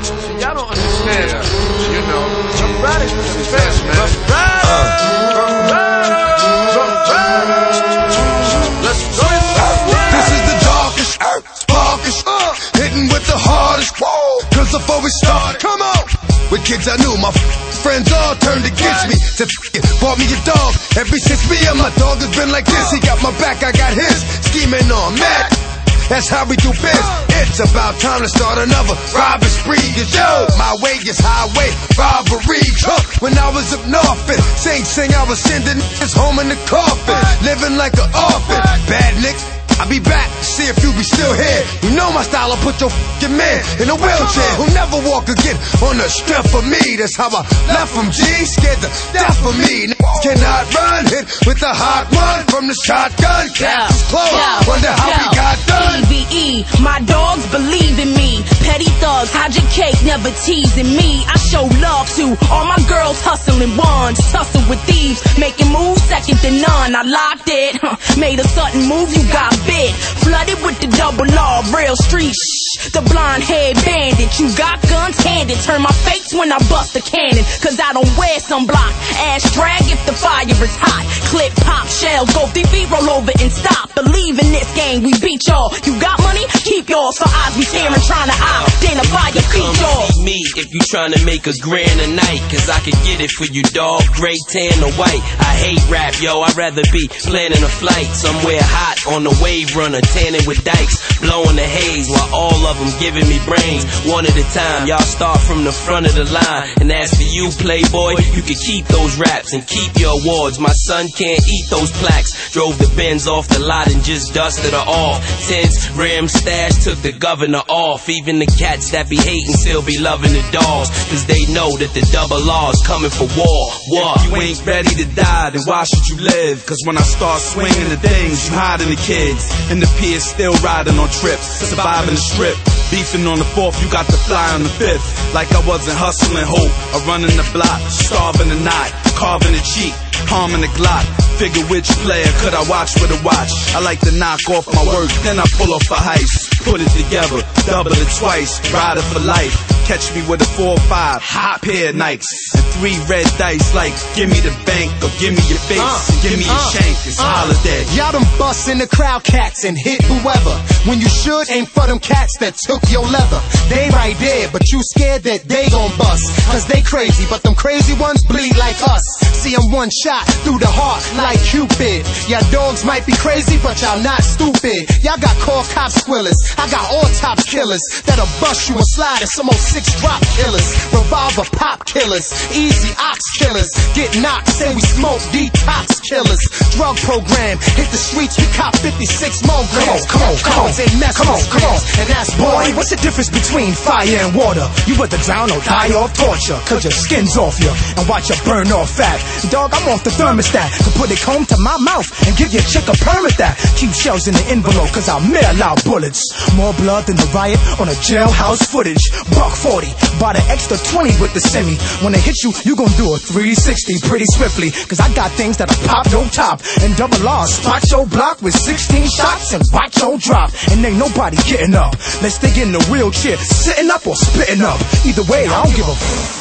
See, y'all don't understand, you know. Robotics is the best, man. Let's go. This is the darkest, sparkest, hitting with the hardest. Cause before we started, come on. With kids I knew, my friends all turned against me. Said, bought me a dog. Ever since me and my dog has been like this. He got my back, I got his. Scheming on mad. That's how we do biz. It's about time to start another robbery spree. Cause yo, my way is highway robbery. When I was up north, sing, I was sending niggas home in the coffin. Living like an orphan. Bad nigga, I'll be back, see if you be still here. You know my style, I'll put your f***ing man in a wheelchair. Who'll never walk again on the strength of me. That's how I left from G, scared to death of me. Niggas cannot run, hit with a hot one from the shotgun. Caps is closed, wonder how we got done. EVE, my dogs believe in me. Petty thugs, hide your cake, never teasing me. I show love to all my girls hustling ones. Tussle with thieves, making moves second to none. I locked it, made a sudden move, you got bit. Flooded with the double R, real street the blonde haired bandit. You got guns handed, turn my face when I bust a cannon. Cause I don't wear sunblock, ass drag if the fire is hot. Clip, pop, shells, go 3 feet, roll over and stop. Believe in this game, we beat y'all. You got money? Keep yours, for eyes be staring, trying to identify your feet, y'all. See me if you trying to make a grand a night. Cause I can get it for you, dog. Gray, tan, or white. I hate rap, yo. I'd rather be planning a flight somewhere hot on the wave runner, tanning with dikes, blowing the haze while all of them giving me brains. One at a time, y'all start from the front of the line. And as for you, playboy, you can keep those raps and keep your awards. My son can't eat those plaques. Drove the Benz off the lot and just dusted her off. Tens, rim stash, took the governor off. Even the cats that be hating still be loving the dogs. Cause they know that the double R's coming for war. If you ain't ready to die, then why should you live? Cause when I start swinging the things, you hiding the kids. And the peers still riding on trips, surviving the strip. Beefing on the 4th, you got to fly on the 5th. Like I wasn't hustling hope, or running the block, starving the night, carving the cheek, palming the Glock. Figure which player could I watch with a watch. I like to knock off my work, then I pull off a heist. Put it together, double it twice, ride it for life. Catch me with a 4 or 5 hot pair of Nikes and 3 red dice like give me the bank or give me your face, give me your shank. It's holiday. Y'all done bust in the crowd cats and hit whoever. When you should aim for them cats that took your leather. They right there, but you scared that they gon' bust. Cause they crazy, but them crazy ones bleed like us. See them one shot through the heart like Cupid. Y'all dogs might be crazy, but y'all not stupid. Y'all got call cops squillers. I got all top killers that'll bust you and slide and some old 6 drop killers. Revolver pop killers. Easy ox killers. Get knocked, say we smoke detox killers. Drug program, hit the streets, we cop 56 more grams. Come on. And that's boy, what's the difference between fire and water? You either drown or die off torture. Cause your skin's off you and watch you burn off fat. Dog, I'm off the thermostat. Could put a comb to my mouth and give your chick a permit that. Keep shells in the envelope cause I'll mail out bullets. More blood than the riot on a jailhouse footage. Buck 40, bought an extra 20 with the semi. When they hit you, you gon' do a 360 pretty swiftly. Cause I got things that'll pop your top and double R. Spot your block with 16 shots and watch your drop. And ain't nobody getting up. Let's dig in the wheelchair, sitting up or spitting up. Either way, I don't give a